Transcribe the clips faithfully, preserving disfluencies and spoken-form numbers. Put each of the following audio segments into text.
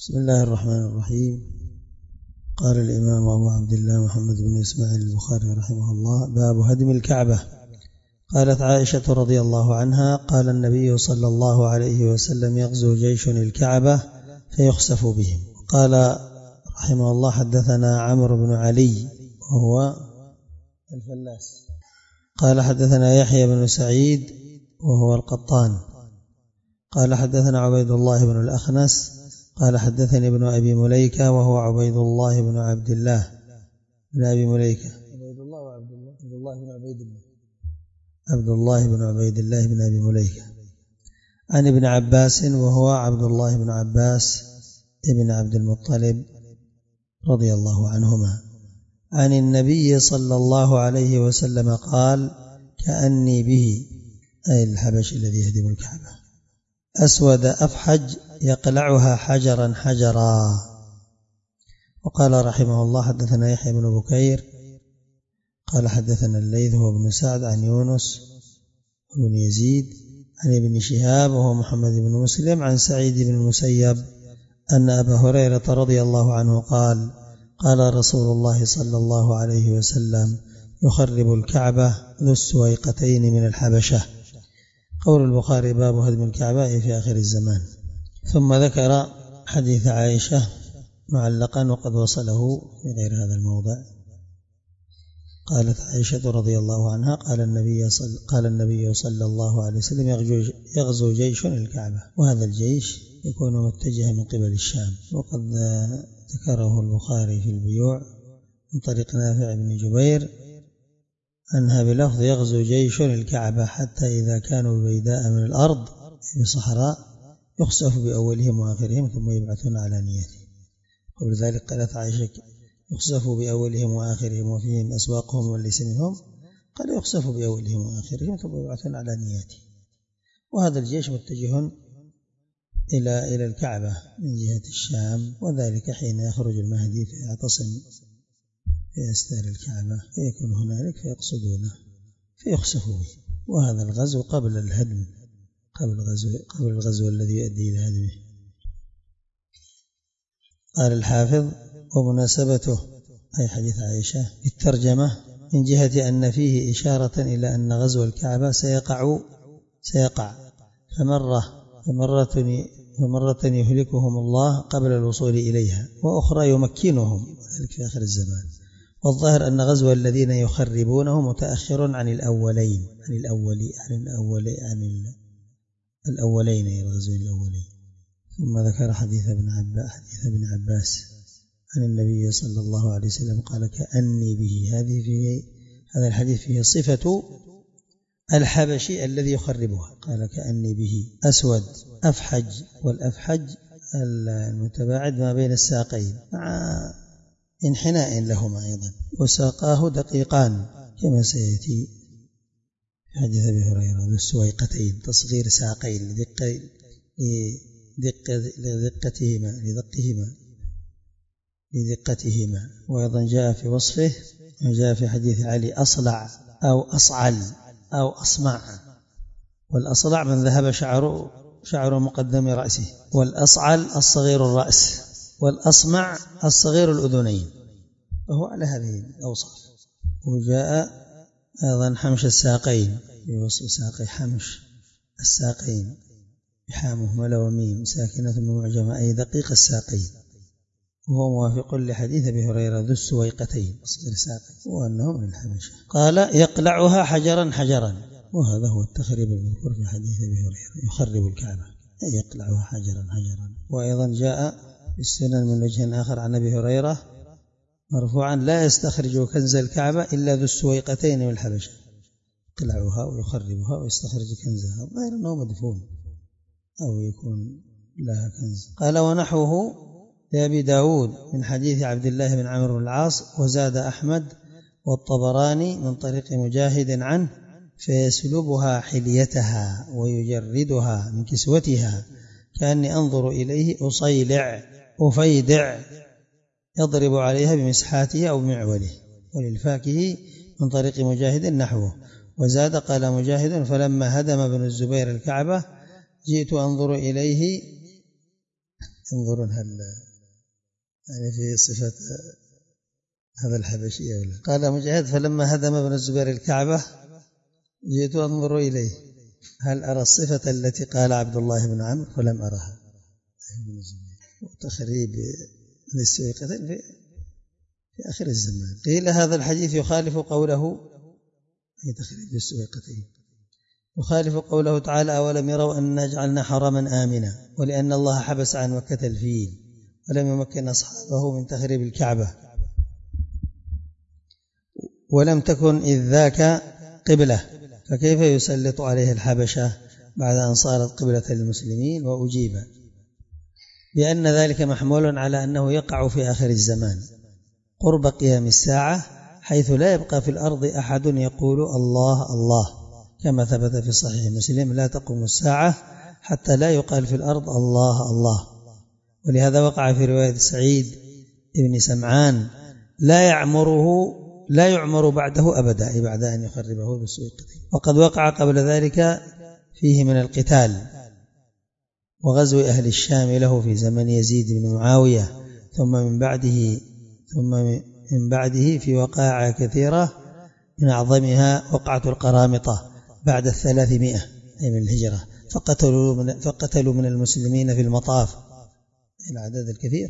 بسم الله الرحمن الرحيم. قال الإمام أبو عبد الله محمد بن إسماعيل البخاري رحمه الله: باب هدم الكعبة. قالت عائشة رضي الله عنها: قال النبي صلى الله عليه وسلم: يغزو جيش الكعبة فيخسف بهم. قال رحمه الله: حدثنا عمرو بن علي وهو الفلاس قال حدثنا يحيى بن سعيد وهو القطان قال حدثنا عبيد الله بن الأخنس قال حدثني ابن أبي مليكة وهو عبيد الله بن عبد الله بن أبي مليكة عبيد الله وعبد الله عبد الله بن عبيد الله عبد الله بن عبيد الله بن أبي مليكة عن ابن عباس وهو عبد الله بن عباس ابن عبد المطلب رضي الله عنهما عن النبي صلى الله عليه وسلم قال: كأني به، أي الحبش الذي يهدم الكعبة، أسود أفحج يقلعها حجرا حجرا. وقال رحمه الله: حدثنا يحيى بن بكير قال حدثنا الليث هو بن سعد عن يونس بن يزيد عن ابن شهاب وهو محمد بن مسلم عن سعيد بن المسيب أن أبا هريرة رضي الله عنه قال: قال رسول الله صلى الله عليه وسلم: يخرب الكعبة ذو السويقتين من الحبشة. قول البخاري: باب هدم الكعبة في آخر الزمان. ثم ذكر حديث عائشة معلقا وقد وصله في غير هذا الموضع. قالت عائشة رضي الله عنها: قال النبي صلى, قال النبي صلى الله عليه وسلم: يغزو جيش الكعبة، وهذا الجيش يكون متجها من قبل الشام. وقد ذكره البخاري في البيوع من طريق نافع بن جبير أنها بلفظ: يغزو جيش الكعبة حتى إذا كانوا بيداء من الأرض بصحراء يخسف بأولهم وآخرهم ثم يبعثون على نيتهم. قبل ذلك قالت عائشة: يخسف بأولهم وآخرهم وفيهم أسواقهم والليس منهم، قال: يخسف بأولهم وآخرهم ثم يبعثون على نيتهم. وهذا الجيش متجه إلى إلى الكعبة من جهة الشام، وذلك حين يخرج المهدي فيعتصم في أستار الكعبة فيكون هنالك فيقصدونه فيخسف به. وهذا الغزو قبل الهدم، قبل الغزو, قبل الغزو الذي يؤدي إلى هدمه. قال الحافظ: ومناسبته أي حديث عائشة بالترجمة من جهة أن فيه إشارة إلى أن غزو الكعبة سيقع سيقع فمرة فمرة فمرة يهلكهم الله قبل الوصول إليها، وأخرى يمكنهم، ذلك في آخر الزمان. والظاهر أن غزو الذين يخربونه متأخر عن الأولين عن الأولي عن الأولي عن الأولين الغزوين الأولين. ثم ذكر حديث ابن عباس حديث ابن عباس عن النبي صلى الله عليه وسلم قال: كأني به. هذه فيه هذا الحديث فيه صفة الحبشي الذي يخربها. قال: كأني به أسود أفحج، والأفحج المتباعد ما بين الساقين مع انحناء لهما أيضا، وساقاه دقيقان كما سيأتي في حديث أبي هريرة: ذو السويقتين، تصغير ساقين لدقة لدقتهما لدقهما لدقتهما. وأيضا جاء في وصفه وجاء في حديث علي: أصلع أو أصعل أو أصمع. والأصلع من ذهب شعره شعر مقدم رأسه، والأصعل الصغير الرأس، والأصمع الصغير الأذنين، وهو على هذه الأوصاف. وجاء أيضا حمش الساقين في وصف ساقي حمش الساقين بحامه ملا وميم ساكنة معجمة، أي دقيق الساقين، وهو موافق لحديث أبي هريرة: ذو السويقتين، صغير ساقين، وأنه من الحبشة. قال: يقلعها حجرا حجرا، وهذا هو التخريب المذكور في حديث أبي هريرة: يخرب الكعبة، يقلعها حجرا حجرا. وأيضا جاء في السنن من وجه آخر عن أبي هريرة مرفوعا: لا يستخرج كنز الكعبة إلا ذو السويقتين من الحبشة، يقلعها ويخربها ويستخرج كنزها. الظاهر أنه مدفون أو يكون لها كنز. قال: ونحوه لأبي داود من حديث عبد الله بن عمرو بن العاص. وزاد أحمد والطبراني من طريق مجاهد عنه: فيسلبها حليتها ويجردها من كسوتها كأني أنظر إليه أصيلع أفيدع يضرب عليها بمسحاته أو بمعوله. وللفاكهي من طريق مجاهد نحوه. وزاد قال مجاهد: فلما هدم ابن الزبير الكعبة جئت أنظر إليه ينظرون هل يعني في صفة هذا الحبشي ولا. قال مجاهد فلما هدم ابن الزبير الكعبة جئت أنظر إليه هل أرى الصفة التي قال عبد الله بن عمرو فلم أرها. وتخريب السويقتين في في آخر الزمان. قيل هذا الحديث يخالف قوله أي تخريب السويقتين يخالف قوله تعالى أولم يروا أن جعلنا حرما آمنا ولأن الله حبس عن مكة الفيل ولم يمكن أصحابه من تخريب الكعبة ولم تكن إذ ذاك قبلة فكيف يسلط عليه الحبشة بعد أن صارت قبلة للمسلمين. وأجيب بأن ذلك محمول على أنه يقع في آخر الزمان قرب قيام الساعة حيث لا يبقى في الأرض أحد يقول الله الله كما ثبت في صحيح مسلم لا تقوم الساعة حتى لا يقال في الأرض الله الله. ولهذا وقع في رواية سعيد بن سمعان لا يعمره لا يعمر بعده أبدا أي بعد أن يخربه بالسويقتين. وقد وقع قبل ذلك فيه من القتال وغزو أهل الشام له في زمن يزيد بن معاوية ثم من بعده ثم من بعده في وقائع كثيرة من أعظمها وقعة القرامطة بعد الثلاثمائة أي من الهجرة فقتلوا من, فقتلوا من المسلمين في المطاف الأعداد الكثيرة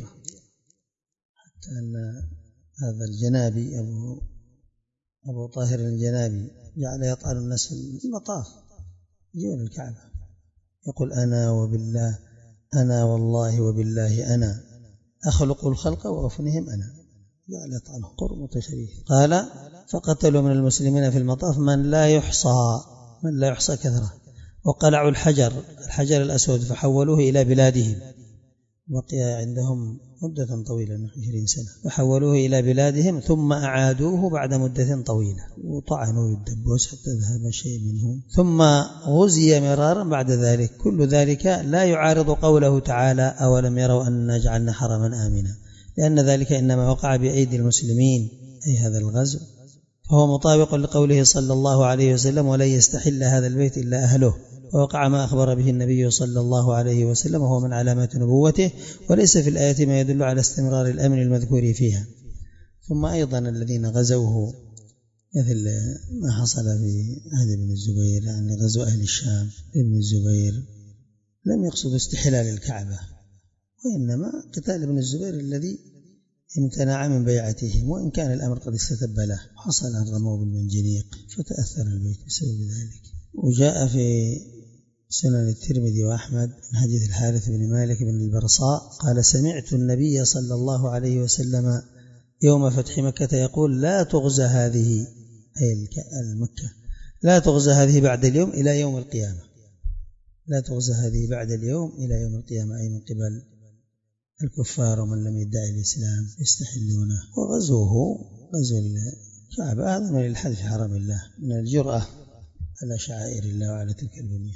حتى أن هذا الجنابي أبو, أبو طاهر الجنابي جعل يطعن الناس في المطاف يجون الكعبة يقول أنا وبالله أنا والله وبالله أنا أخلق الخلق وأفنهم أنا جعل يطعنه قرمط شريف. قال فقتلوا من المسلمين في المطاف من لا يحصى من لا يحصى كثرة وقلعوا الحجر الحجر الأسود فحولوه إلى بلادهم بقي عندهم مدة طويلة من عشرين سنة فحولوه إلى بلادهم ثم أعادوه بعد مدة طويلة وطعنوا الدبوس حتى ذهب شيء منهم ثم غزي مرارا بعد ذلك. كل ذلك لا يعارض قوله تعالى أولم يروا أن جعلنا حرما آمنا لأن ذلك إنما وقع بأيدي المسلمين أي هذا الغزو فهو مطابق لقوله صلى الله عليه وسلم ولن يستحل هذا البيت إلا أهله ووقع ما أخبر به النبي صلى الله عليه وسلم وهو من علامات نبوته وليس في الآية ما يدل على استمرار الأمن المذكور فيها. ثم أيضا الذين غزوه مثل ما حصل في عهد بن الزبير يعني غزو أهل الشام ابن الزبير لم يقصد استحلال الكعبة وإنما قتال ابن الزبير الذي امتنع من بيعتهم وإن كان الأمر قد استتب له حصل أن رموا بالمنجنيق فتأثر البيت بسبب ذلك. وجاء في سنن الترمذي وأحمد من حديث الحارث بن مالك بن البرصاء قال سمعت النبي صلى الله عليه وسلم يوم فتح مكة يقول لا تغزى هذه أي المكة لا تغزى هذه بعد اليوم إلى يوم القيامة لا تغزى هذه بعد اليوم إلى يوم القيامة أي من قبل الكفار ومن لم يدعي الإسلام يستحلونه. وغزوه غزو الكعبة هذا من الحد في حرم الله من الجرأة على شعائر الله وعلى تلك البنية.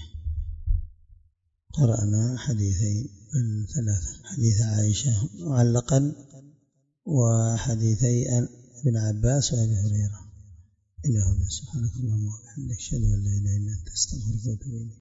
قرأنا حديثين ثلاثة حديث عائشة معلقا وحديثي ابن عباس وأبي هريرة إلى هنا. سبحانك اللهم وبحمدك أشهد أن لا إله إلا أنت أستغفرك وأتوب إليك.